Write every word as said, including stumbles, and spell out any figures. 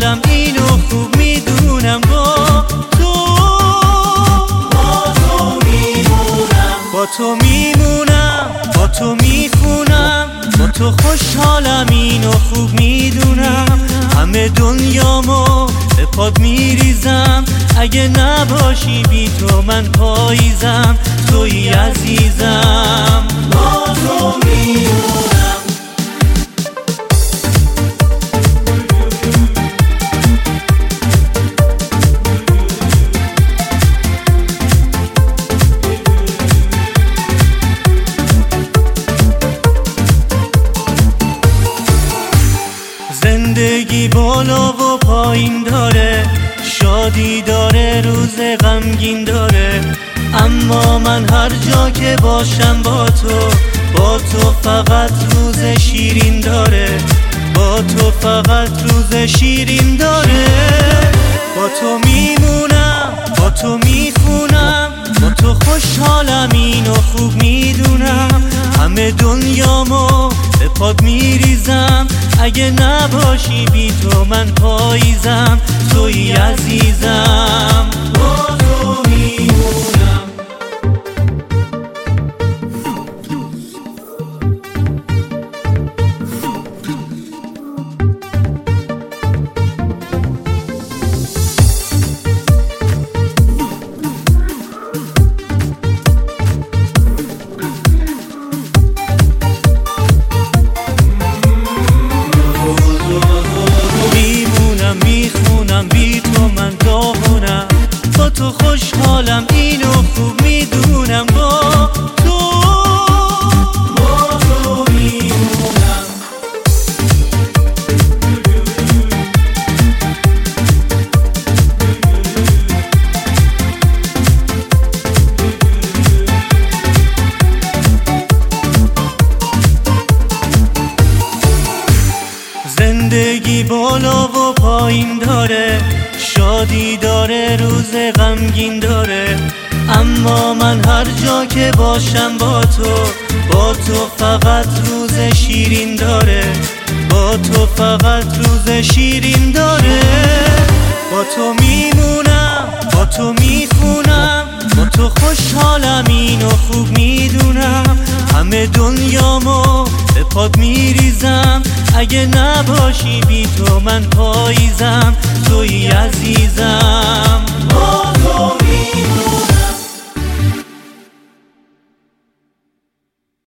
خوشحالم اینو خوب میدونم با تو با تو میمونم با تو میمونم با تو میخونم با تو خوشحالم اینو خوب میدونم همه دنیامو به پاد میریزم اگه نباشی بی تو من پاییزم توی عزیزم با تو میمونم زندگی بالا و پایین داره شادی داره روز غمگین داره اما من هر جا که باشم با تو با تو فقط روز شیرین داره با تو فقط روز شیرین داره با تو میمونم با تو میخونم با تو خوشحالم اینو خوب میدونم همه دنیامو به پاد میریزم اگه نباشی بی تو من پاییزم توی عزیزم با تو میمونم میخونم بی تو من داغونم با تو خوشحالم اینو خوب میدونم با تو با تو میمونم زندگی بالا و پایین داره شادی داره روز غمگین داره اما من هر جا که باشم با تو با تو فقط روز شیرین داره با تو فقط روز شیرین داره با تو میمونم با تو میخونم با تو خوشحالم اینو خوب میدونم همه دنیامو به پاد میریزم اگه نباشی بی تو من پاییزم توی عزیزم